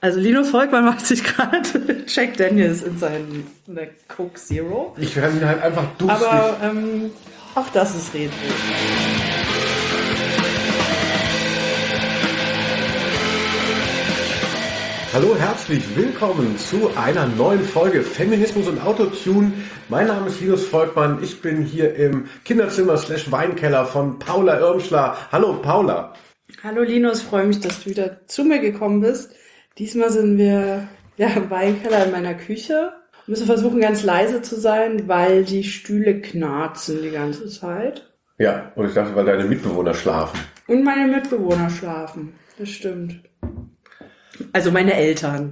Also Linus Volkmann macht sich gerade Jack Daniels in der Coke Zero. Ich werde ihn halt einfach durstig. Aber auch das ist Retro. Hallo, herzlich willkommen zu einer neuen Folge Feminismus und Autotune. Mein Name ist Linus Volkmann. Ich bin hier im Kinderzimmer / Weinkeller von Paula Irmschler. Hallo Paula. Hallo Linus, freue mich, dass du wieder zu mir gekommen bist. Diesmal sind wir im Weinkeller in meiner Küche. Wir müssen versuchen, ganz leise zu sein, weil die Stühle knarzen die ganze Zeit. Ja, und ich dachte, weil deine Mitbewohner schlafen. Und meine Mitbewohner schlafen, das stimmt. Also meine Eltern.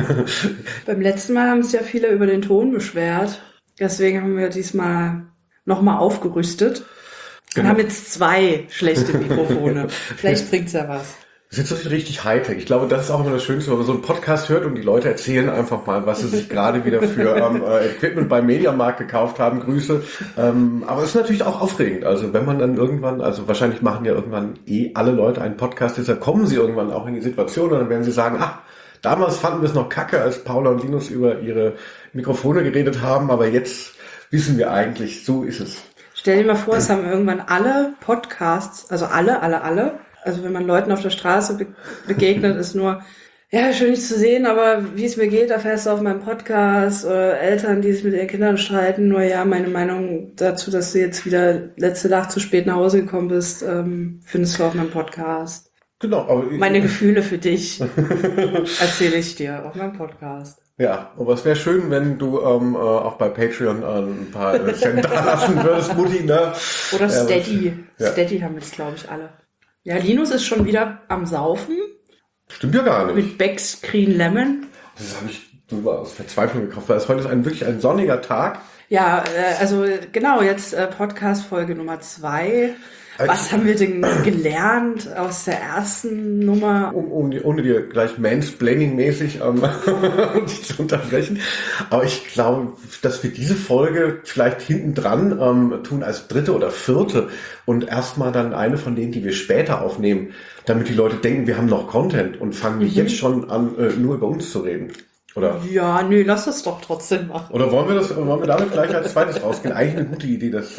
Beim letzten Mal haben sich ja viele über den Ton beschwert. Deswegen haben wir diesmal nochmal aufgerüstet. Und haben jetzt 2 schlechte Mikrofone. Vielleicht bringt's ja was. Das ist jetzt richtig Hightech. Ich glaube, das ist auch immer das Schönste, wenn man so einen Podcast hört und die Leute erzählen einfach mal, was sie sich gerade wieder für Equipment beim Mediamarkt gekauft haben. Grüße. Aber es ist natürlich auch aufregend. Also wenn man dann irgendwann, also wahrscheinlich machen ja irgendwann alle Leute einen Podcast, deshalb kommen sie irgendwann auch in die Situation und dann werden sie sagen, damals fanden wir es noch kacke, als Paula und Linus über ihre Mikrofone geredet haben, aber jetzt wissen wir eigentlich, so ist es. Stell dir mal vor, es haben irgendwann alle Podcasts, also alle, also wenn man Leuten auf der Straße begegnet, ist nur, ja, schön dich zu sehen, aber wie es mir geht, erfährst du auf meinem Podcast, oder Eltern, die sich mit ihren Kindern streiten, nur ja, meine Meinung dazu, dass du jetzt wieder letzte Nacht zu spät nach Hause gekommen bist, findest du auf meinem Podcast. Genau. Aber meine Gefühle für dich erzähle ich dir auf meinem Podcast. Ja, aber es wäre schön, wenn du auch bei Patreon ein paar Cent da lassen würdest, Mutti, ne? Oder Steady. Ja. Steady haben jetzt, glaube ich, alle. Ja, Linus ist schon wieder am Saufen. Stimmt ja gar nicht. Mit Beck's Green Lemon. Das habe ich nur aus Verzweiflung gekauft, weil es heute ist wirklich ein sonniger Tag. Ja, also genau, jetzt Podcast-Folge Nummer 2. Was haben wir denn gelernt aus der ersten Nummer? Ohne dir gleich Mansplaining-mäßig dich zu unterbrechen. Aber ich glaube, dass wir diese Folge vielleicht hinten dran tun als 3. oder 4. und erstmal dann eine von denen, die wir später aufnehmen, damit die Leute denken, wir haben noch Content und fangen nicht jetzt schon an, nur über uns zu reden. Oder? Ja, nö, lass das doch trotzdem machen. Oder wollen wir damit gleich als zweites rausgehen? Eigentlich eine gute Idee, das.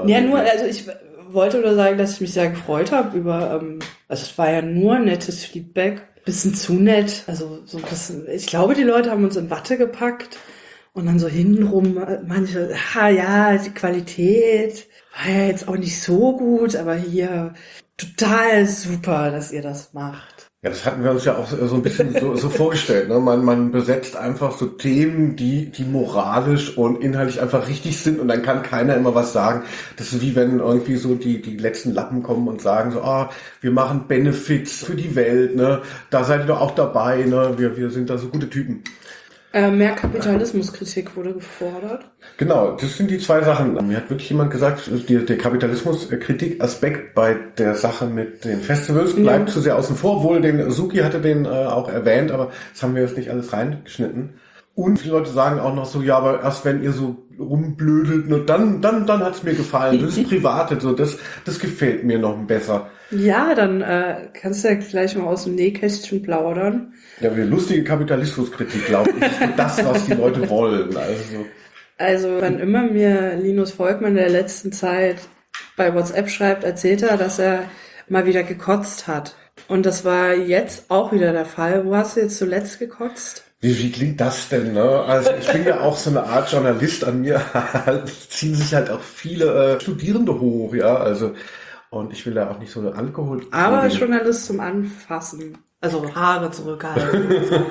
Ich wollte nur sagen, dass ich mich sehr gefreut habe über, also es war ja nur nettes Feedback, bisschen zu nett, also so ein bisschen, ich glaube, die Leute haben uns in Watte gepackt und dann so hintenrum manche, die Qualität war ja jetzt auch nicht so gut, aber hier total super, dass ihr das macht. Ja, das hatten wir uns ja auch so ein bisschen so vorgestellt. Ne? Man besetzt einfach so Themen, die moralisch und inhaltlich einfach richtig sind und dann kann keiner immer was sagen. Das ist wie wenn irgendwie so die letzten Lappen kommen und sagen so, wir machen Benefits für die Welt, ne? Da seid ihr doch auch dabei, ne? Wir sind da so gute Typen. Mehr Kapitalismuskritik wurde gefordert. Genau, das sind die 2 Sachen. Mir hat wirklich jemand gesagt, der Kapitalismuskritik-Aspekt bei der Sache mit den Festivals bleibt zu sehr außen vor. Wohl, Suki hatte den auch erwähnt, aber das haben wir jetzt nicht alles reingeschnitten. Und viele Leute sagen auch noch so, ja, aber erst wenn ihr so rumblödelt, nur dann hat's mir gefallen. Das ist Private, so, das gefällt mir noch besser. Ja, dann kannst du ja gleich mal aus dem Nähkästchen plaudern. Ja, eine lustige Kapitalismuskritik, glaube ich, ist das, was die Leute wollen. Also, wann immer mir Linus Volkmann in der letzten Zeit bei WhatsApp schreibt, erzählt er, dass er mal wieder gekotzt hat. Und das war jetzt auch wieder der Fall. Wo hast du jetzt zuletzt gekotzt? Wie klingt das denn, ne? Also ich bin ja auch so eine Art Journalist, an mir ziehen sich halt auch viele Studierende hoch, ja, also und ich will da auch nicht so eine Alkohol... Aber Journalist zum Anfassen, also Haare zurückhalten.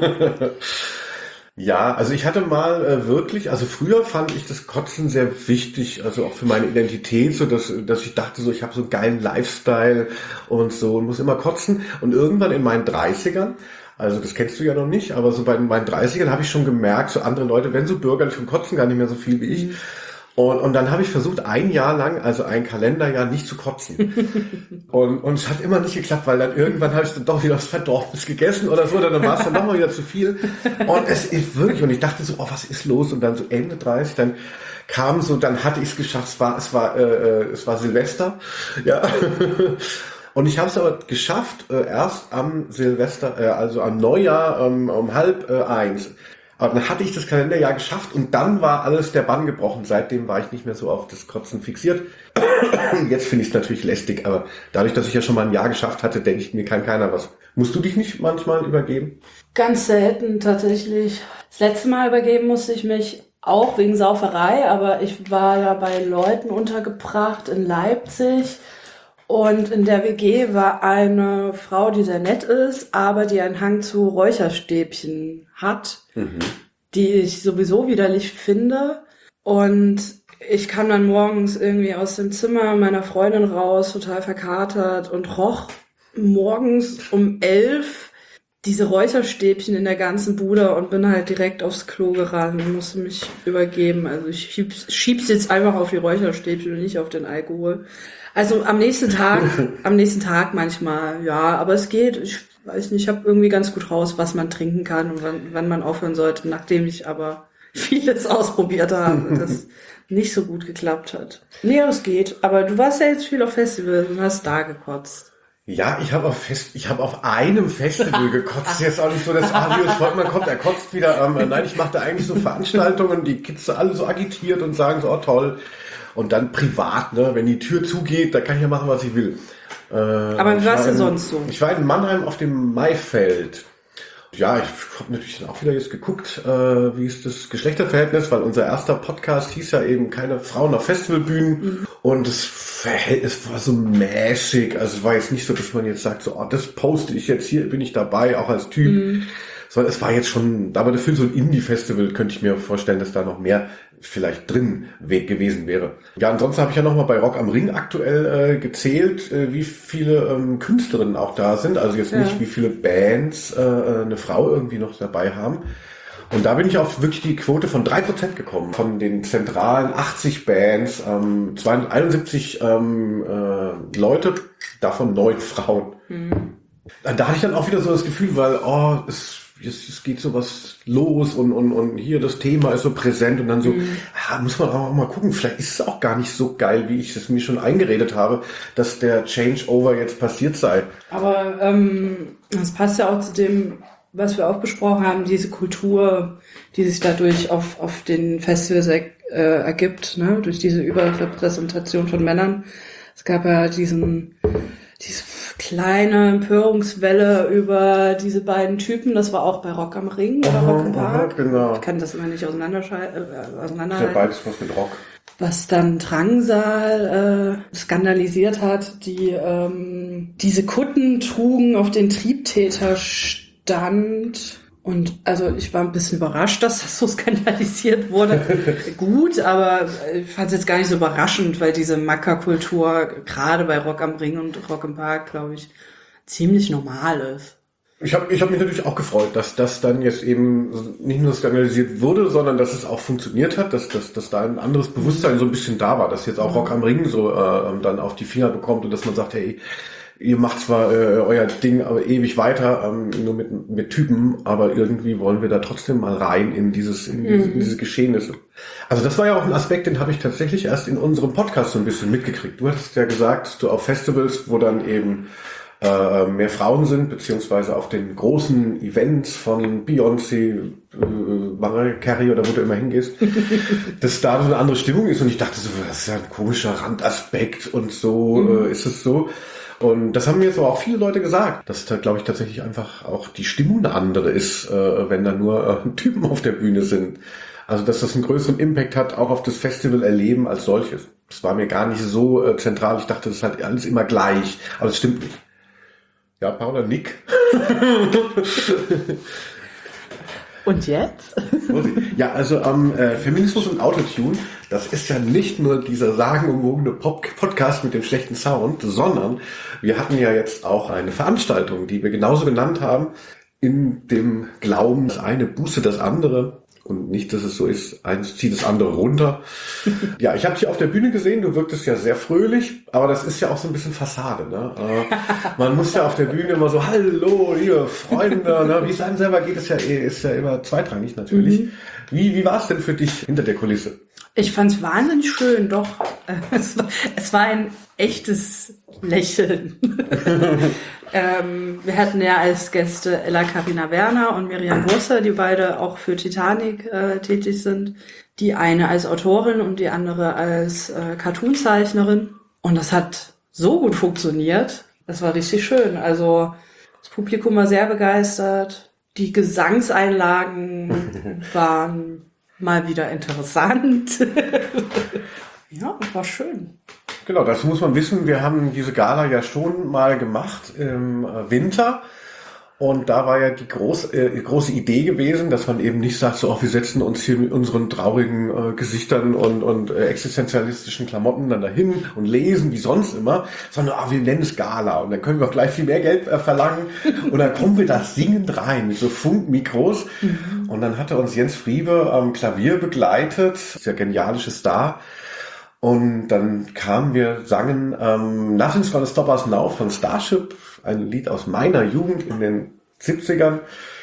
Ja, also ich hatte mal wirklich, also früher fand ich das Kotzen sehr wichtig, also auch für meine Identität, so dass ich dachte so, ich habe so einen geilen Lifestyle und so und muss immer kotzen und irgendwann in meinen 30ern, also das kennst du ja noch nicht, aber so bei meinen 30ern habe ich schon gemerkt, so andere Leute, wenn so bürgerlich und kotzen gar nicht mehr so viel wie ich. Und dann habe ich versucht, 1 Jahr lang, also ein Kalenderjahr, nicht zu kotzen. Und es hat immer nicht geklappt, weil dann irgendwann habe ich dann doch wieder was Verdorbenes gegessen oder so, dann war es dann nochmal wieder zu viel. Und es ist wirklich, und ich dachte so, was ist los? Und dann so Ende 30, dann kam so, dann hatte ich es geschafft, es war Silvester, ja. Und ich habe es aber geschafft, erst am Silvester, also am Neujahr um 12:30. Aber dann hatte ich das Kalenderjahr geschafft und dann war alles der Bann gebrochen. Seitdem war ich nicht mehr so auf das Kotzen fixiert. Jetzt finde ich es natürlich lästig, aber dadurch, dass ich ja schon mal ein Jahr geschafft hatte, denke ich, mir kann keiner was. Musst du dich nicht manchmal übergeben? Ganz selten tatsächlich. Das letzte Mal übergeben musste ich mich auch wegen Sauferei, aber ich war ja bei Leuten untergebracht in Leipzig. Und in der WG war eine Frau, die sehr nett ist, aber die einen Hang zu Räucherstäbchen hat, die ich sowieso widerlich finde. Und ich kam dann morgens irgendwie aus dem Zimmer meiner Freundin raus, total verkatert und roch morgens um 11 diese Räucherstäbchen in der ganzen Bude und bin halt direkt aufs Klo gerannt und musste mich übergeben. Also ich schieb's jetzt einfach auf die Räucherstäbchen und nicht auf den Alkohol. Also am nächsten Tag manchmal, ja, aber es geht. Ich weiß nicht, ich habe irgendwie ganz gut raus, was man trinken kann und wann man aufhören sollte, nachdem ich aber vieles ausprobiert habe, das nicht so gut geklappt hat. Nee, es geht. Aber du warst ja jetzt viel auf Festivals und hast da gekotzt. Ja, ich habe auf einem Festival gekotzt. Jetzt auch nicht so, dass Marius Volkmann kommt, er kotzt wieder. Nein, ich mache da eigentlich so Veranstaltungen, die Kids alle so agitiert und sagen so, oh toll. Und dann privat, ne, wenn die Tür zugeht, da kann ich ja machen, was ich will. Aber wie warst du sonst so? Ich war in Mannheim auf dem Maifeld. Ja, ich habe natürlich dann auch wieder jetzt geguckt, wie ist das Geschlechterverhältnis, weil unser erster Podcast hieß ja eben keine Frauen auf Festivalbühnen und das Verhältnis war so mäßig. Also es war jetzt nicht so, dass man jetzt sagt, so, oh, das poste ich jetzt hier, bin ich dabei, auch als Typ. Sondern es war jetzt schon, aber dafür so ein Indie-Festival könnte ich mir vorstellen, dass da noch mehr vielleicht drin gewesen wäre. Ja, ansonsten habe ich ja nochmal bei Rock am Ring aktuell gezählt, wie viele Künstlerinnen auch da sind. Also jetzt nicht, wie viele Bands eine Frau irgendwie noch dabei haben. Und da bin ich auf wirklich die Quote von 3% gekommen. Von den zentralen 80 Bands, 271 Leute, davon 9 Frauen. Da hatte ich dann auch wieder so das Gefühl, weil, es geht sowas los und hier das Thema ist so präsent und dann so, muss man auch mal gucken, vielleicht ist es auch gar nicht so geil, wie ich es mir schon eingeredet habe, dass der Changeover jetzt passiert sei. Aber das passt ja auch zu dem, was wir auch besprochen haben, diese Kultur, die sich dadurch auf den Festivals ergibt, ne? Durch diese Überrepräsentation von Männern. Es gab ja diese kleine Empörungswelle über diese beiden Typen. Das war auch bei Rock am Ring oder Rock im Park. Genau. Ich kann das immer nicht auseinanderhalten. Ja, beides was mit Rock. Was dann Drangsal skandalisiert hat, die diese Kutten trugen, auf den Triebtäter stand. Und also ich war ein bisschen überrascht, dass das so skandalisiert wurde. Gut, aber ich fand es jetzt gar nicht so überraschend, weil diese Mackerkultur gerade bei Rock am Ring und Rock im Park, glaube ich, ziemlich normal ist. Ich hab mich natürlich auch gefreut, dass das dann jetzt eben nicht nur skandalisiert wurde, sondern dass es auch funktioniert hat, dass da ein anderes Bewusstsein so ein bisschen da war, dass jetzt auch Rock am Ring so dann auf die Finger bekommt und dass man sagt, hey, ihr macht zwar euer Ding aber ewig weiter, nur mit Typen, aber irgendwie wollen wir da trotzdem mal rein in diese Geschehnisse. Also das war ja auch ein Aspekt, den habe ich tatsächlich erst in unserem Podcast so ein bisschen mitgekriegt. Du hattest ja gesagt, dass du auf Festivals, wo dann eben mehr Frauen sind, beziehungsweise auf den großen Events von Beyoncé, Mariah Carey oder wo du immer hingehst, dass da so eine andere Stimmung ist und ich dachte so, das ist ja ein komischer Randaspekt und so ist es so. Und das haben mir jetzt aber auch viele Leute gesagt, dass da, glaube ich, tatsächlich einfach auch die Stimmung eine andere ist, wenn da nur Typen auf der Bühne sind. Also, dass das einen größeren Impact hat, auch auf das Festival-Erleben als solches. Das war mir gar nicht so zentral. Ich dachte, das ist halt alles immer gleich. Aber das stimmt nicht. Ja, Paula, Nick. Und jetzt? Ja, also Feminismus und Autotune, das ist ja nicht nur dieser sagenumwogene Podcast mit dem schlechten Sound, sondern wir hatten ja jetzt auch eine Veranstaltung, die wir genauso genannt haben, in dem Glauben, das eine boostet das andere. Und nicht, dass es so ist, eins zieht das andere runter. Ja, ich habe dich auf der Bühne gesehen, du wirktest ja sehr fröhlich, aber das ist ja auch so ein bisschen Fassade. Ne? Man muss ja auf der Bühne immer so, hallo, liebe Freunde, ne? Wie es einem selber geht, ist ja immer zweitrangig natürlich. Wie war es denn für dich hinter der Kulisse? Ich fand es wahnsinnig schön, doch. Es war ein echtes Lächeln. Wir hatten ja als Gäste Ella Karina Werner und Miriam Grosse, die beide auch für Titanic tätig sind. Die eine als Autorin und die andere als Cartoonzeichnerin. Und das hat so gut funktioniert. Das war richtig schön. Also das Publikum war sehr begeistert. Die Gesangseinlagen waren mal wieder interessant. Ja, das war schön. Genau, das muss man wissen. Wir haben diese Gala ja schon mal gemacht im Winter. Und da war ja die große Idee gewesen, dass man eben nicht sagt, so, wir setzen uns hier mit unseren traurigen Gesichtern und existenzialistischen Klamotten dann dahin und lesen, wie sonst immer, sondern wir nennen es Gala. Und dann können wir auch gleich viel mehr Geld verlangen. Und dann kommen wir da singend rein, mit so Funkmikros. Mhm. Und dann hatte uns Jens Friebe am Klavier begleitet, dieser genialische Star. Und dann sangen Nothing's Gonna Stop Us Now von Starship, ein Lied aus meiner Jugend in den 70ern.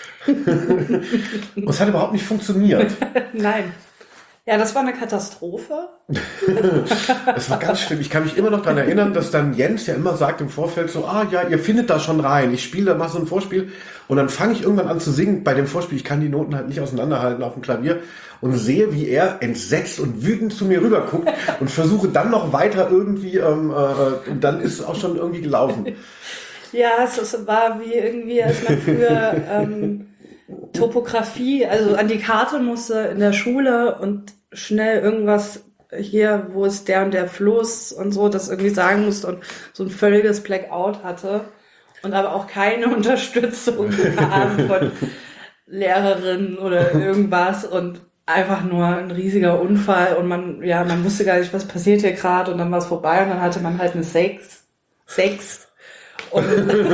Und es hat überhaupt nicht funktioniert. Nein. Ja, das war eine Katastrophe. Es war ganz schlimm. Ich kann mich immer noch daran erinnern, dass dann Jens ja immer sagt im Vorfeld so, ja, ihr findet da schon rein. Ich spiele da mal so ein Vorspiel. Und dann fange ich irgendwann an zu singen bei dem Vorspiel. Ich kann die Noten halt nicht auseinanderhalten auf dem Klavier. Und sehe, wie er entsetzt und wütend zu mir rüber guckt und versuche dann noch weiter irgendwie, und dann ist es auch schon irgendwie gelaufen. Ja, es war wie irgendwie, als man früher Topografie, also an die Karte musste in der Schule und schnell irgendwas hier, wo ist der und der Fluss und so, das irgendwie sagen musste und so ein völliges Blackout hatte und aber auch keine Unterstützung bekam von Lehrerinnen oder irgendwas und einfach nur ein riesiger Unfall und man wusste gar nicht, was passiert hier gerade und dann war es vorbei und dann hatte man halt eine Sex. Und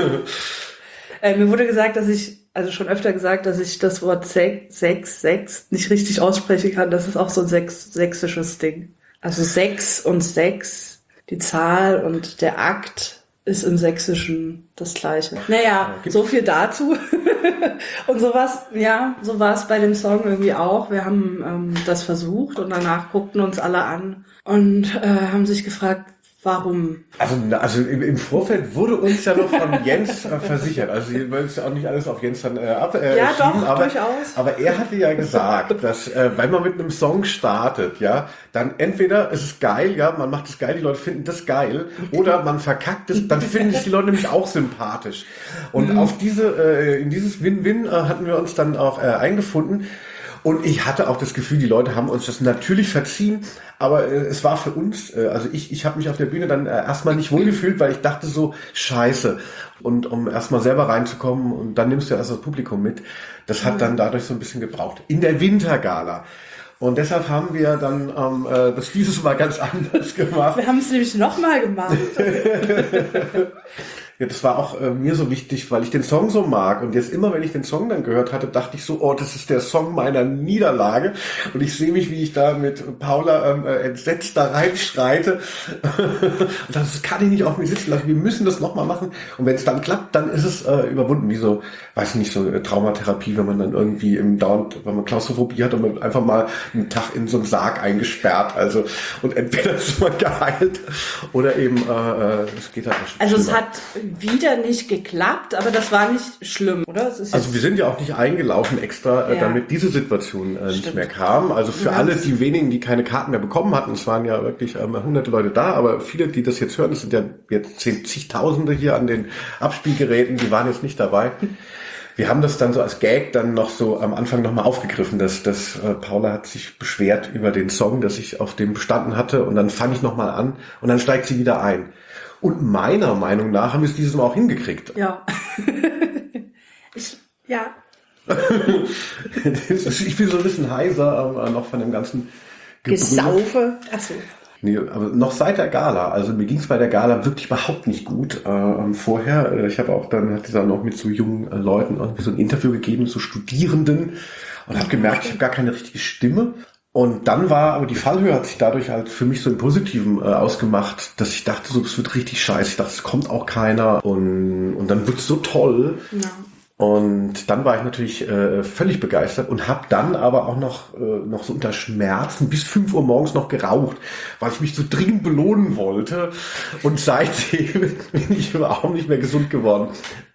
mir wurde gesagt, schon öfter gesagt, dass ich das Wort Sex nicht richtig aussprechen kann. Das ist auch so ein sächsisches Ding. Also Sex und Sex, die Zahl und der Akt ist im Sächsischen das Gleiche. Naja, so viel dazu. Und so war es bei dem Song irgendwie auch. Wir haben das versucht und danach guckten uns alle an und haben sich gefragt, warum? Also im Vorfeld wurde uns ja noch von Jens versichert. Also wir wollen es ja auch nicht alles auf Jens dann ja, doch, durchaus. Aber er hatte ja gesagt, dass wenn man mit einem Song startet, ja, dann entweder ist es geil, ja, man macht es geil, die Leute finden das geil, oder man verkackt es, dann finden es die Leute nämlich auch sympathisch. Und auf in dieses Win-Win hatten wir uns dann auch eingefunden. Und ich hatte auch das Gefühl, die Leute haben uns das natürlich verziehen, aber es war für uns, also ich habe mich auf der Bühne dann erstmal nicht wohlgefühlt, weil ich dachte so, scheiße. Und um erstmal selber reinzukommen und dann nimmst du erst das Publikum mit, das hat dann dadurch so ein bisschen gebraucht. In der Wintergala. Und deshalb haben wir dann das dieses Mal ganz anders gemacht. Wir haben es nämlich nochmal gemacht. Ja, das war auch mir so wichtig, weil ich den Song so mag. Und jetzt immer, wenn ich den Song dann gehört hatte, dachte ich so, das ist der Song meiner Niederlage. Und ich sehe mich, wie ich da mit Paula entsetzt da reinschreite. Und das kann ich nicht auf mir sitzen lassen. Wir müssen das nochmal machen. Und wenn es dann klappt, dann ist es überwunden. Wie so, weiß nicht, so Traumatherapie, wenn man dann irgendwie wenn man Klaustrophobie hat und man einfach mal einen Tag in so einen Sarg eingesperrt. Also, und entweder ist man geheilt oder eben, es geht halt nicht. Also es hat wieder nicht geklappt, aber das war nicht schlimm, oder? Also wir sind ja auch nicht eingelaufen extra, damit diese Situation nicht mehr kam. Also für alle, die wenigen, die keine Karten mehr bekommen hatten, es waren ja wirklich hunderte Leute da, aber viele, die das jetzt hören, es sind ja jetzt zigtausende hier an den Abspielgeräten, die waren jetzt nicht dabei. Wir haben das dann so als Gag dann noch so am Anfang nochmal aufgegriffen, dass Paula hat sich beschwert über den Song, dass ich auf dem bestanden hatte und dann fange ich nochmal an und dann steigt sie wieder ein. Und meiner Meinung nach haben wir es dieses Mal auch hingekriegt. Ja. Ja. Ich bin so ein bisschen heiser, noch von dem ganzen Gesaufe. Achso. Nee, aber noch seit der Gala. Also mir ging es bei der Gala wirklich überhaupt nicht gut vorher. Ich habe auch dann noch mit so jungen Leuten irgendwie so ein Interview gegeben, so Studierenden, und habe gemerkt, ich habe gar keine richtige Stimme. Und dann aber die Fallhöhe hat sich dadurch halt für mich so im Positiven ausgemacht, dass ich dachte, so, es wird richtig scheiße. Ich dachte, es kommt auch keiner. Und dann wird es so toll. Ja. Und dann war ich natürlich völlig begeistert und habe dann aber auch noch so unter Schmerzen bis 5 Uhr morgens noch geraucht, weil ich mich so dringend belohnen wollte. Und seitdem bin ich überhaupt nicht mehr gesund geworden.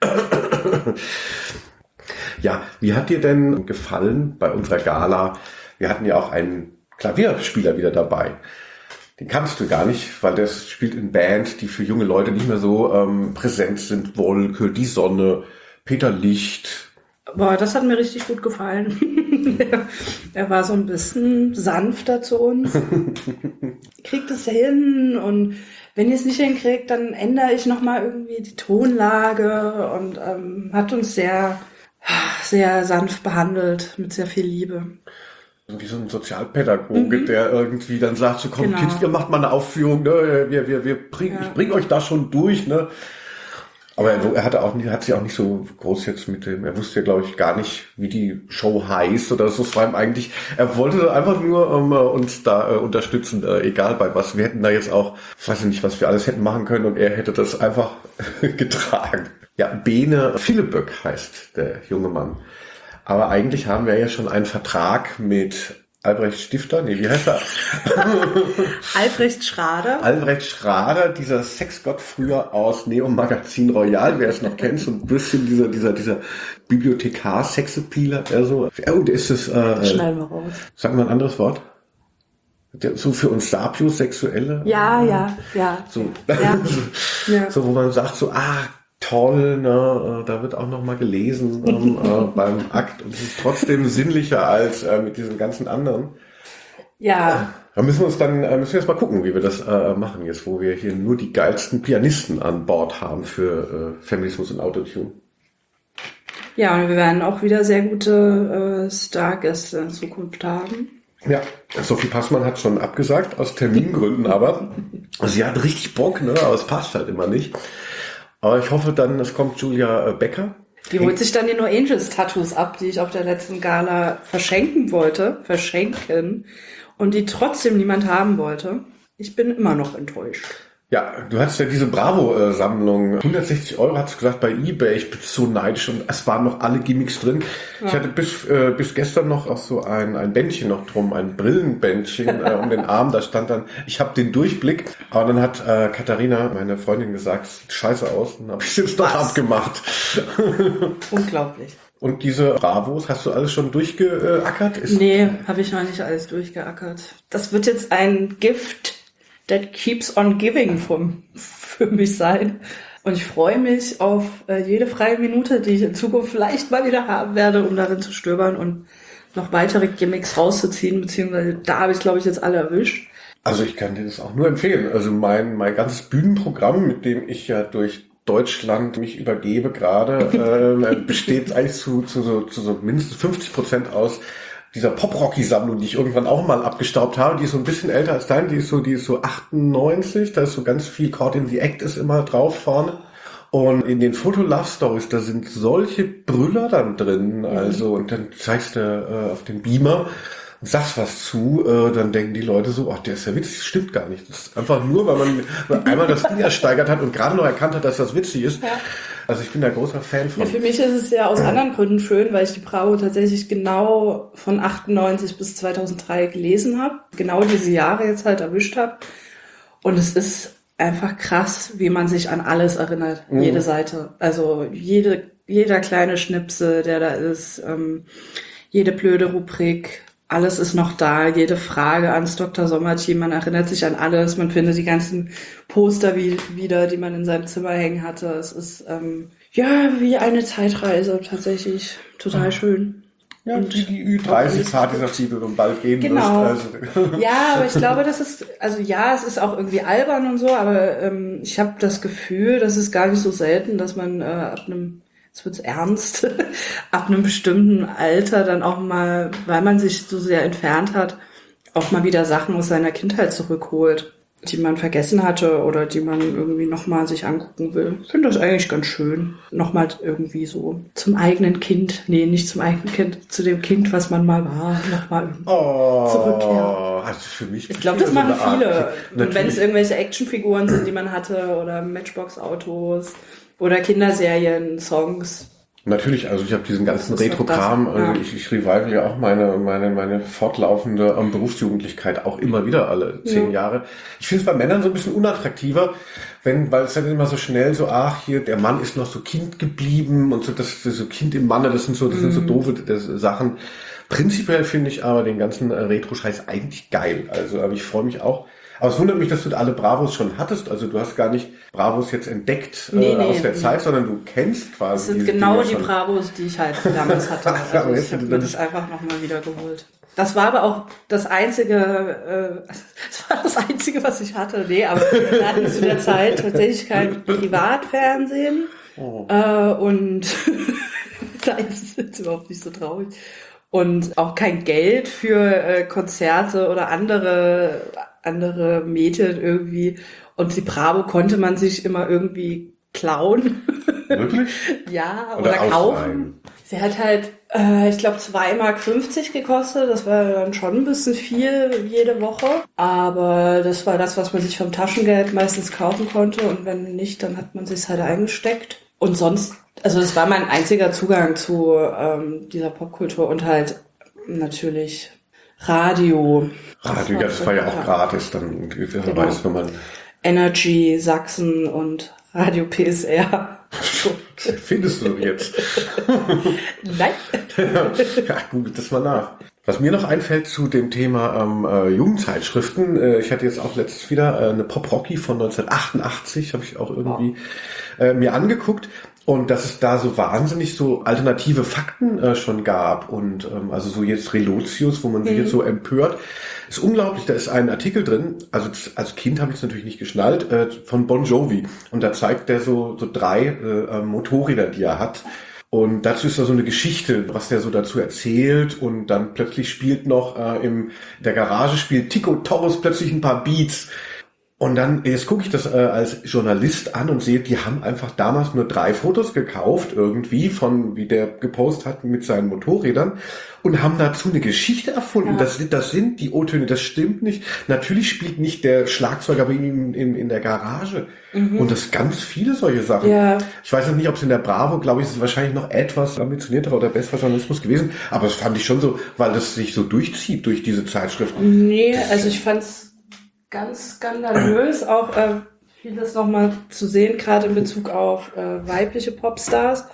Ja, wie hat dir denn gefallen bei unserer Gala? Wir hatten ja auch einen Klavierspieler wieder dabei. Den kannst du gar nicht, weil der spielt in Band, die für junge Leute nicht mehr so präsent sind. Wolke, die Sonne, Peter Licht. Boah, das hat mir richtig gut gefallen. Er war so ein bisschen sanfter zu uns. Kriegt es hin und wenn ihr es nicht hinkriegt, dann ändere ich nochmal irgendwie die Tonlage und hat uns sehr, sehr sanft behandelt, mit sehr viel Liebe. Wie so ein Sozialpädagoge, der irgendwie dann sagt, so komm, Kids, ihr macht mal eine Aufführung, ne? Ich bring euch da schon durch, ne? Aber er hat sich auch nicht so groß jetzt mit dem, er wusste ja, glaube ich, gar nicht, wie die Show heißt oder so. Es war ihm eigentlich, er wollte einfach nur uns da unterstützen, egal bei was. Wir hätten da jetzt auch, ich weiß nicht, was wir alles hätten machen können und er hätte das einfach getragen. Ja, Bene Philippböck heißt der junge Mann. Aber eigentlich haben wir ja schon einen Vertrag mit Albrecht Stifter, nee, wie heißt er? Albrecht Schrader. Albrecht Schrader, dieser Sexgott früher aus Neo Magazin Royal, wer es noch kennt, so ein bisschen dieser Bibliothekar, Sexappealer, so. Oh, der ist das, Schneiden wir raus. Sagen wir ein anderes Wort? So für uns Sapiosexuelle? Ja. So, Ja. so, wo man sagt so, toll, ne, da wird auch noch mal gelesen beim Akt und es ist trotzdem sinnlicher als mit diesen ganzen anderen. Ja. Da müssen wir jetzt mal gucken, wie wir das machen jetzt, wo wir hier nur die geilsten Pianisten an Bord haben für Feminismus und Autotune. Ja, und wir werden auch wieder sehr gute Stargäste in Zukunft haben. Ja, Sophie Passmann hat schon abgesagt, aus Termingründen, aber sie hat richtig Bock, ne, aber es passt halt immer nicht. Aber ich hoffe dann, es kommt Julia Becker. Die holt sich dann die No Angels Tattoos ab, die ich auf der letzten Gala verschenken und die trotzdem niemand haben wollte. Ich bin immer noch enttäuscht. Ja, du hattest ja diese Bravo-Sammlung, 160 € hast du gesagt bei eBay, ich bin so neidisch und es waren noch alle Gimmicks drin. Ja. Ich hatte bis gestern noch auch so ein Bändchen noch drum, ein Brillenbändchen um den Arm, da stand dann, ich habe den Durchblick, aber dann hat Katharina, meine Freundin, gesagt, sieht scheiße aus und habe ich es jetzt doch abgemacht. Unglaublich. Und diese Bravos, hast du alles schon durchgeackert? Nee, habe ich noch nicht alles durchgeackert. Das wird jetzt ein Gift that keeps on giving für mich sein. Und ich freue mich auf jede freie Minute, die ich in Zukunft vielleicht mal wieder haben werde, um darin zu stöbern und noch weitere Gimmicks rauszuziehen, beziehungsweise da habe ich, glaube ich, jetzt alle erwischt. Also ich kann dir das auch nur empfehlen. Also mein ganzes Bühnenprogramm, mit dem ich ja durch Deutschland mich übergebe gerade, besteht eigentlich zu so mindestens 50% aus dieser Pop-Rocky-Sammlung, die ich irgendwann auch mal abgestaubt habe. Die ist so ein bisschen älter als dein, die ist so 98, da ist so ganz viel Caught in the Act ist immer drauf vorne. Und in den Foto-Love-Stories, da sind solche Brüller dann drin, also, und dann zeigst du auf den Beamer und sagst was zu, dann denken die Leute so, ach, der ist ja witzig, das stimmt gar nicht. Das ist einfach nur, weil man einmal das Ding ersteigert hat und gerade noch erkannt hat, dass das witzig ist. Ja. Also ich bin da großer Fan von. Ja, für mich ist es ja aus anderen Gründen schön, weil ich die Bravo tatsächlich genau von 98 bis 2003 gelesen habe. Genau diese Jahre jetzt halt erwischt habe. Und es ist einfach krass, wie man sich an alles erinnert. Jede Seite. Also jeder kleine Schnipsel, der da ist, jede blöde Rubrik, alles ist noch da, jede Frage ans Dr. Sommerteam, man erinnert sich an alles, man findet die ganzen Poster wieder, die man in seinem Zimmer hängen hatte. Es ist wie eine Zeitreise, tatsächlich total schön. Ja, und die Ü30-Partys, auf die du bald gehen wirst. Also. Ja, aber ich glaube, das ist, es ist auch irgendwie albern und so, aber ich habe das Gefühl, das ist gar nicht so selten, dass man jetzt wird's ernst, ab einem bestimmten Alter dann auch mal, weil man sich so sehr entfernt hat, auch mal wieder Sachen aus seiner Kindheit zurückholt, die man vergessen hatte oder die man irgendwie nochmal sich angucken will. Ich finde das eigentlich ganz schön. Nochmal irgendwie so zum eigenen Kind, nicht zum eigenen Kind, zu dem Kind, was man mal war, nochmal zurückkehren. Also für mich. Ich glaube, das machen viele. Und wenn es irgendwelche Actionfiguren sind, die man hatte oder Matchbox-Autos oder Kinderserien, Songs. Natürlich, also ich habe diesen ganzen Das ist doch Retro-Kram, das, ja. also ich revive ja auch meine fortlaufende Berufsjugendlichkeit auch immer wieder alle 10 Jahre. Ich finde es bei Männern so ein bisschen unattraktiver, weil es dann immer so schnell so, hier, der Mann ist noch so Kind geblieben und so, das so Kind im Manne, das sind so doofe Sachen. Prinzipiell finde ich aber den ganzen Retro-Scheiß eigentlich geil. Also, aber ich freue mich auch. Aber es wundert mich, dass du alle Bravos schon hattest. Also du hast gar nicht Bravos jetzt entdeckt aus der Zeit, sondern du kennst quasi. Das sind genau die Bravos, die ich halt damals hatte. Also ich habe mir das einfach nochmal wieder geholt. Das war aber auch das Einzige, was ich hatte. Nee, aber wir hatten zu der Zeit tatsächlich kein Privatfernsehen. Und nein, das ist jetzt überhaupt nicht so traurig. Und auch kein Geld für Konzerte oder andere Medien irgendwie. Und die Bravo konnte man sich immer irgendwie klauen. Wirklich? Ja, oder kaufen. Sie hat halt, ich glaube, 2,50 Mark gekostet. Das war dann schon ein bisschen viel jede Woche. Aber das war das, was man sich vom Taschengeld meistens kaufen konnte. Und wenn nicht, dann hat man sich's halt eingesteckt. Und sonst, also das war mein einziger Zugang zu dieser Popkultur und halt natürlich Radio. Radio, das war ja auch gratis, dann Genau. weiß, wenn man Energy, Sachsen und Radio PSR. Findest du jetzt? Nein. Ja, googelt das mal nach. Was mir noch einfällt zu dem Thema Jugendzeitschriften, ich hatte jetzt auch letztens wieder eine Pop-Rocky von 1988, habe ich auch irgendwie mir angeguckt. Und dass es da so wahnsinnig so alternative Fakten schon gab und also so jetzt Relotius, wo man sich jetzt so empört, ist unglaublich. Da ist ein Artikel drin, also als Kind habe ich es natürlich nicht geschnallt, von Bon Jovi. Und da zeigt der so 3 Motorräder, die er hat. Und dazu ist da so eine Geschichte, was der so dazu erzählt. Und dann plötzlich spielt noch in der Garage spielt Tico Torres plötzlich ein paar Beats. Und dann, jetzt gucke ich das als Journalist an und sehe, die haben einfach damals nur 3 Fotos gekauft, irgendwie, von wie der gepostet hat mit seinen Motorrädern und haben dazu eine Geschichte erfunden. Ja. Das sind die O-Töne, das stimmt nicht. Natürlich spielt nicht der Schlagzeuger bei ihm in der Garage. Und das ganz viele solche Sachen. Ja. Ich weiß jetzt nicht, ob es in der Bravo, glaube ich, ist es wahrscheinlich noch etwas ambitionierterer oder besserer Journalismus gewesen. Aber das fand ich schon so, weil das sich so durchzieht durch diese Zeitschriften. Nee, also ich fand's ganz skandalös, auch vieles nochmal zu sehen, gerade in Bezug auf weibliche Popstars.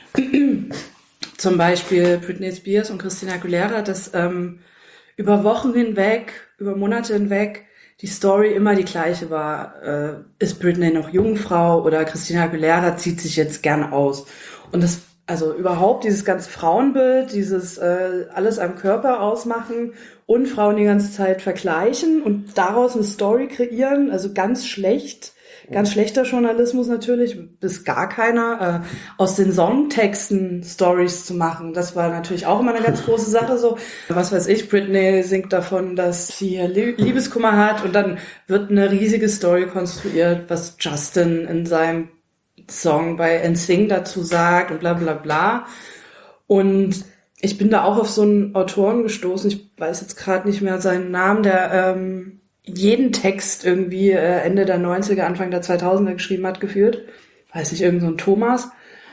Zum Beispiel Britney Spears und Christina Aguilera, dass über Wochen hinweg, über Monate hinweg die Story immer die gleiche war. Ist Britney noch Jungfrau oder Christina Aguilera zieht sich jetzt gern aus? Und das, also überhaupt dieses ganze Frauenbild, dieses alles am Körper ausmachen und Frauen die ganze Zeit vergleichen und daraus eine Story kreieren, also ganz schlechter Journalismus natürlich, bis gar keiner, aus den Songtexten Stories zu machen. Das war natürlich auch immer eine ganz große Sache, so, was weiß ich, Britney singt davon, dass sie Liebeskummer hat und dann wird eine riesige Story konstruiert, was Justin in seinem Song bei NSYNC dazu sagt und bla bla bla. Und ich bin da auch auf so einen Autoren gestoßen, ich weiß jetzt gerade nicht mehr seinen Namen, der jeden Text irgendwie Ende der 90er, Anfang der 2000er geschrieben hat, gefühlt. Weiß nicht, irgend so ein Thomas.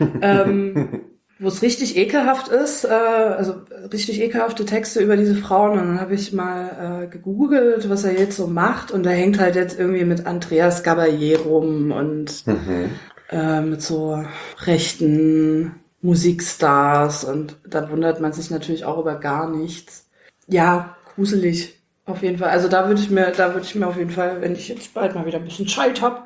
Wo es richtig ekelhaft ist, also richtig ekelhafte Texte über diese Frauen. Und dann habe ich mal gegoogelt, was er jetzt so macht. Und er hängt halt jetzt irgendwie mit Andreas Gabalier rum und mit so rechten Musikstars. Und da wundert man sich natürlich auch über gar nichts. Ja, gruselig. Auf jeden Fall. Also da würde ich mir auf jeden Fall, wenn ich jetzt bald mal wieder ein bisschen Zeit habe,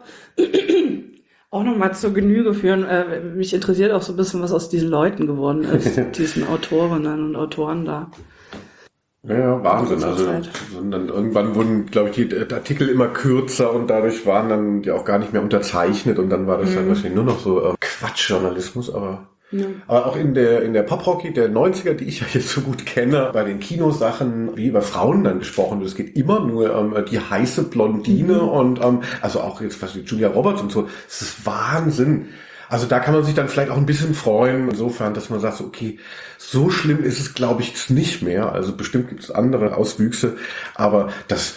auch nochmal zur Genüge führen. Mich interessiert auch so ein bisschen, was aus diesen Leuten geworden ist, diesen Autorinnen und Autoren da. Ja, Wahnsinn. Also dann irgendwann wurden, glaube ich, die Artikel immer kürzer und dadurch waren dann die auch gar nicht mehr unterzeichnet und dann war das dann wahrscheinlich nur noch so Quatschjournalismus, aber... Ja. Aber auch in der Pop-Rocky der 90er, die ich ja jetzt so gut kenne, bei den Kinosachen, wie über Frauen dann gesprochen wird. Es geht immer nur die heiße Blondine und also auch jetzt was wie Julia Roberts und so. Das ist Wahnsinn. Also da kann man sich dann vielleicht auch ein bisschen freuen, insofern, dass man sagt, so, okay, so schlimm ist es, glaube ich, nicht mehr. Also bestimmt gibt es andere Auswüchse, aber das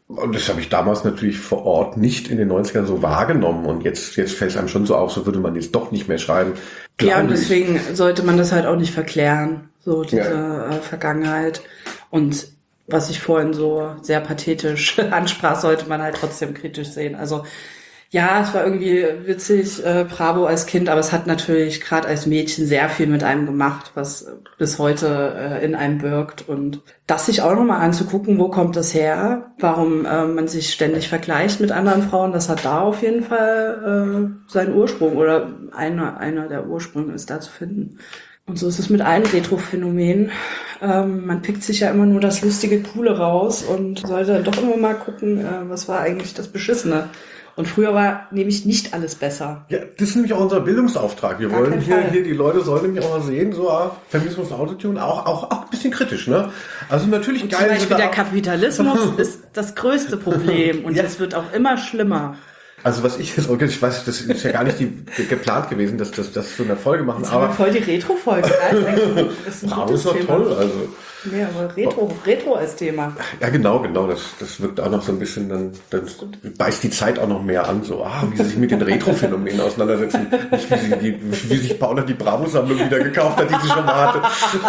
Und das habe ich damals natürlich vor Ort nicht in den 90ern so wahrgenommen. Und jetzt fällt es einem schon so auf, so würde man jetzt doch nicht mehr schreiben. Ja, und deswegen sollte man das halt auch nicht verklären, so diese Vergangenheit. Und was ich vorhin so sehr pathetisch ansprach, sollte man halt trotzdem kritisch sehen. Also ja, es war irgendwie witzig, Bravo als Kind, aber es hat natürlich gerade als Mädchen sehr viel mit einem gemacht, was bis heute in einem wirkt. Und das sich auch nochmal anzugucken, wo kommt das her, warum man sich ständig vergleicht mit anderen Frauen, das hat da auf jeden Fall seinen Ursprung oder einer der Ursprünge ist da zu finden. Und so ist es mit allen Retro-Phänomenen. Man pickt sich ja immer nur das lustige, coole raus und sollte dann doch immer mal gucken, was war eigentlich das Beschissene. Und früher war nämlich nicht alles besser. Ja, das ist nämlich auch unser Bildungsauftrag. Wir wollen hier, die Leute sollen nämlich auch mal sehen, so Feminismus und Autotune, auch ein bisschen kritisch, ne? Also natürlich und geil. Zum Beispiel der Kapitalismus ist das größte Problem und es wird auch immer schlimmer. Also was ich jetzt, ich weiß, das ist ja gar nicht geplant gewesen, dass das so eine Folge machen, das aber voll die Retro-Folge. Bravo ist doch toll, also. Ja, aber Retro als Thema. Ja, genau, das wirkt auch noch so ein bisschen, dann beißt die Zeit auch noch mehr an, so, wie sie sich mit den Retro-Phänomenen auseinandersetzen. Nicht wie sich Paula die Bravo-Sammlung wieder gekauft hat, die sie schon mal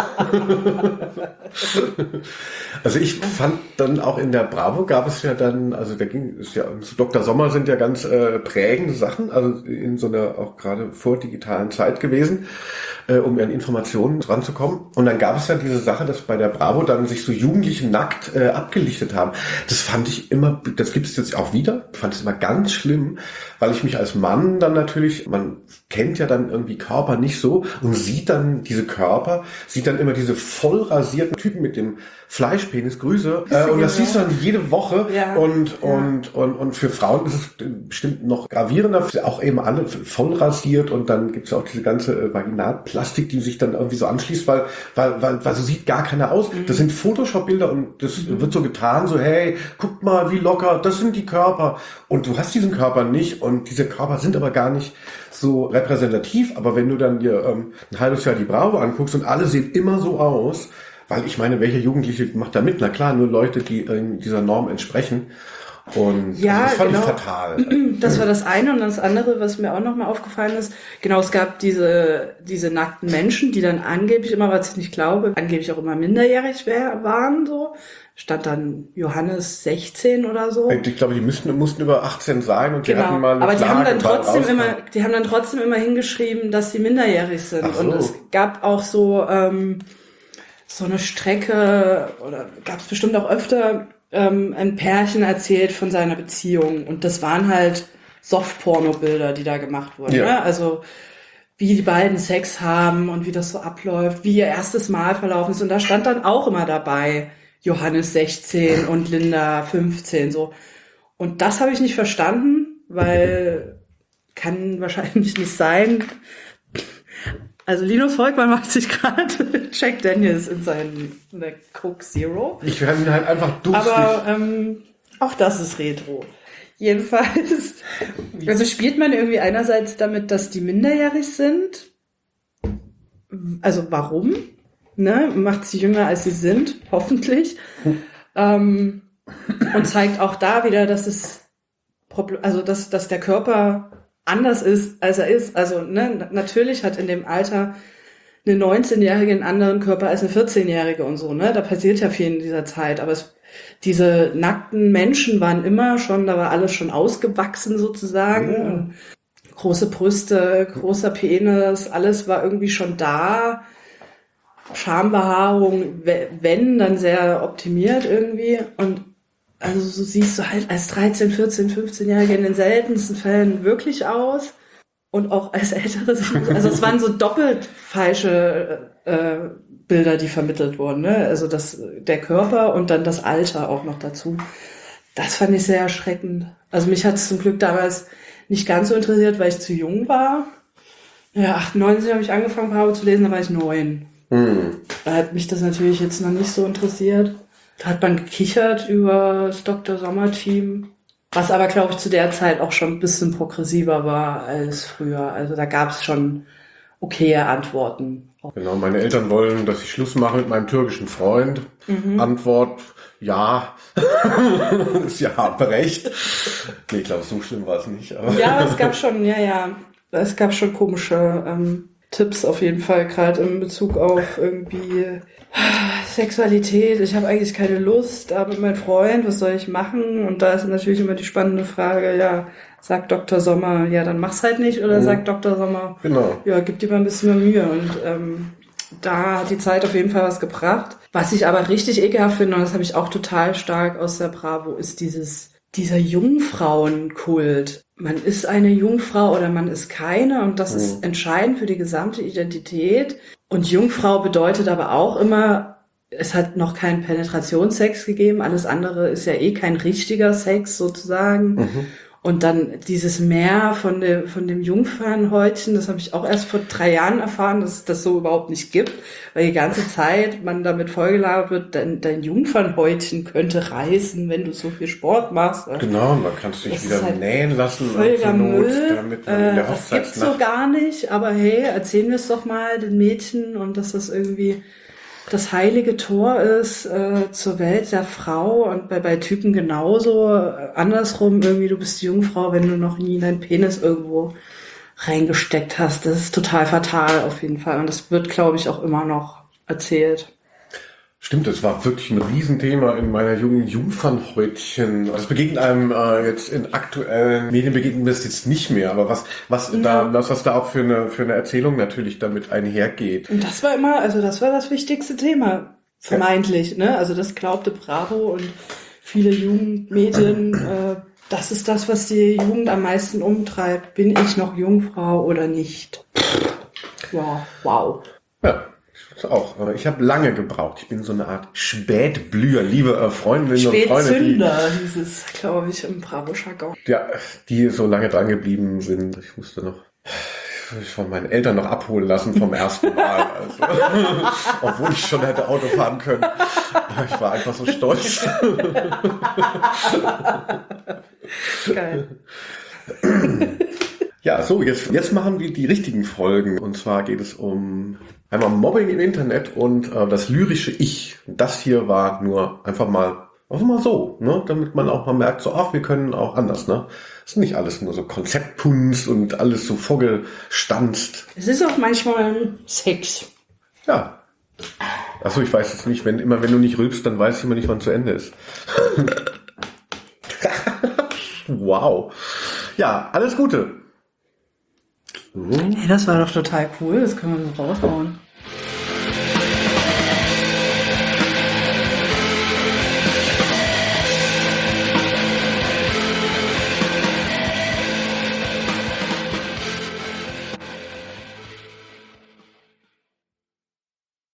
hatte. Also ich fand dann auch in der Bravo gab es ja dann, also da ging es ja, zu Dr. Sommer sind ja ganz prägende Sachen, also in so einer auch gerade vordigitalen Zeit gewesen, um an Informationen ranzukommen. Und dann gab es ja diese Sache, dass bei der Bravo dann sich so Jugendliche nackt abgelichtet haben. Das fand ich immer, das gibt es jetzt auch wieder, ich fand es immer ganz schlimm, weil ich mich als Mann dann natürlich, man kennt ja dann irgendwie Körper nicht so und sieht dann diese Körper, sieht dann immer diese voll rasierten Typen mit dem Fleischpenis, Grüße, und das siehst du dann jede Woche und für Frauen ist es bestimmt noch gravierender, auch eben alle voll rasiert und dann gibt's ja auch diese ganze Vaginalplastik, die sich dann irgendwie so anschließt, weil so sieht gar keiner aus. Das sind Photoshop-Bilder und das wird so getan, so hey, guck mal, wie locker, das sind die Körper und du hast diesen Körper nicht und diese Körper sind aber gar nicht so repräsentativ, aber wenn du dann dir ein halbes Jahr die Bravo anguckst und alle sehen immer so aus, weil ich meine, welcher Jugendliche macht da mit? Na klar, nur Leute, die in dieser Norm entsprechen. Und ja, das fand ich fatal. Das war das eine. Und das andere, was mir auch nochmal aufgefallen ist, genau, es gab diese nackten Menschen, die dann angeblich immer, was ich nicht glaube, angeblich auch immer minderjährig waren, so. Stand dann Johannes 16 oder so. Ich glaube, die mussten über 18 sein und die hatten mal eine aber die haben dann rauskommen. trotzdem immer hingeschrieben, dass sie minderjährig sind. Ach so. Und es gab auch so eine Strecke, oder gab es bestimmt auch öfter, ein Pärchen erzählt von seiner Beziehung. Und das waren halt Soft-Porno-Bilder, die da gemacht wurden. Ja. Ne? Also wie die beiden Sex haben und wie das so abläuft, wie ihr erstes Mal verlaufen ist. Und da stand dann auch immer dabei, Johannes 16 und Linda 15 so. Und das habe ich nicht verstanden, weil kann wahrscheinlich nicht sein. Also Linus Volkmann macht sich gerade Jack Daniels in seinen Coke Zero. Ich werde ihn halt einfach durstig. Aber auch das ist Retro. Jedenfalls, also spielt man irgendwie einerseits damit, dass die minderjährig sind. Also warum? Ne? Macht sie jünger, als sie sind, hoffentlich. Und zeigt auch da wieder, dass dass der Körper anders ist, als er ist. Also ne, natürlich hat in dem Alter eine 19-Jährige einen anderen Körper als eine 14-Jährige und so. Ne, da passiert ja viel in dieser Zeit. Aber diese nackten Menschen waren immer schon, da war alles schon ausgewachsen sozusagen. Ja. Und große Brüste, großer Penis, alles war irgendwie schon da. Schambehaarung, wenn, dann sehr optimiert irgendwie. Und also so siehst du halt als 13, 14, 15-Jährige in den seltensten Fällen wirklich aus. Und auch als Ältere. Also es waren so doppelt falsche Bilder, die vermittelt wurden. Ne? Also der Körper und dann das Alter auch noch dazu. Das fand ich sehr erschreckend. Also mich hat es zum Glück damals nicht ganz so interessiert, weil ich zu jung war. Ja, 98 habe ich angefangen, Bravo zu lesen, da war ich 9. Da hat mich das natürlich jetzt noch nicht so interessiert. Da hat man gekichert über das Dr. Sommer-Team, was aber, glaube ich, zu der Zeit auch schon ein bisschen progressiver war als früher. Also da gab es schon okaye Antworten. Genau, meine Eltern wollen, dass ich Schluss mache mit meinem türkischen Freund. Antwort, ja. Ist ja recht. Nee, ich glaube, so schlimm war es nicht. Aber Ja, aber es gab schon, es gab schon komische Tipps auf jeden Fall, gerade in Bezug auf irgendwie Sexualität. Ich habe eigentlich keine Lust, aber mein Freund, was soll ich machen? Und da ist natürlich immer die spannende Frage, ja, sagt Dr. Sommer, ja, dann mach's halt nicht, oder sagt Dr. Sommer, genau. ja, gib dir mal ein bisschen mehr Mühe. Und da hat die Zeit auf jeden Fall was gebracht. Was ich aber richtig ekelhaft finde, und das habe ich auch total stark aus der Bravo, ist dieser Jungfrauenkult. Man ist eine Jungfrau oder man ist keine, und das ist entscheidend für die gesamte Identität. Und Jungfrau bedeutet aber auch immer, es hat noch keinen Penetrationssex gegeben, alles andere ist ja eh kein richtiger Sex sozusagen. Und dann dieses Mehr von dem Jungfernhäutchen, das habe ich auch erst vor 3 Jahren erfahren, dass es das so überhaupt nicht gibt, weil die ganze Zeit man damit vollgelabert wird, dein Jungfernhäutchen könnte reißen, wenn du so viel Sport machst. Genau, man kann es sich wieder halt nähen lassen. Völliger Müll. Damit man in der Das gibt's so gar nicht, aber hey, erzählen wir es doch mal den Mädchen, und dass das irgendwie das heilige Tor ist zur Welt der Frau, und bei Typen genauso. Andersrum, irgendwie, du bist Jungfrau, wenn du noch nie deinen Penis irgendwo reingesteckt hast. Das ist total fatal auf jeden Fall, und das wird, glaube ich, auch immer noch erzählt. Stimmt, das war wirklich ein Riesenthema in meiner jungen Jungfernhäutchen. Das begegnet einem jetzt in aktuellen Medien begegnet das jetzt nicht mehr, aber was da auch für eine Erzählung natürlich damit einhergeht. Und das war immer, also das war das wichtigste Thema, vermeintlich, ne? Also das glaubte Bravo und viele Jugendmedien, das ist das, was die Jugend am meisten umtreibt. Bin ich noch Jungfrau oder nicht? Ja, wow. Ja. Auch, aber ich habe lange gebraucht. Ich bin so eine Art Spätblüher, liebe Freundinnen und Freunde. Spätzünder, hieß es, glaube ich, im Bravo-Jargon. Ja, die so lange dran geblieben sind. Ich musste noch von meinen Eltern noch abholen lassen vom ersten Mal. Also, obwohl ich schon hätte Auto fahren können. Ich war einfach so stolz. Geil. Ja, so, jetzt machen wir die richtigen Folgen. Und zwar geht es um einmal Mobbing im Internet und das lyrische Ich. Das hier war nur einfach mal so, ne? Damit man auch mal merkt, so, ach, wir können auch anders, ne? Es ist nicht alles nur so Konzeptkunst und alles so vorgestanzt. Es ist auch manchmal Sex. Ja. Achso, ich weiß jetzt nicht, wenn du nicht rülpst, dann weiß ich immer nicht, wann zu Ende ist. Wow. Ja, alles Gute. Hey, das war doch total cool, das können wir so raushauen.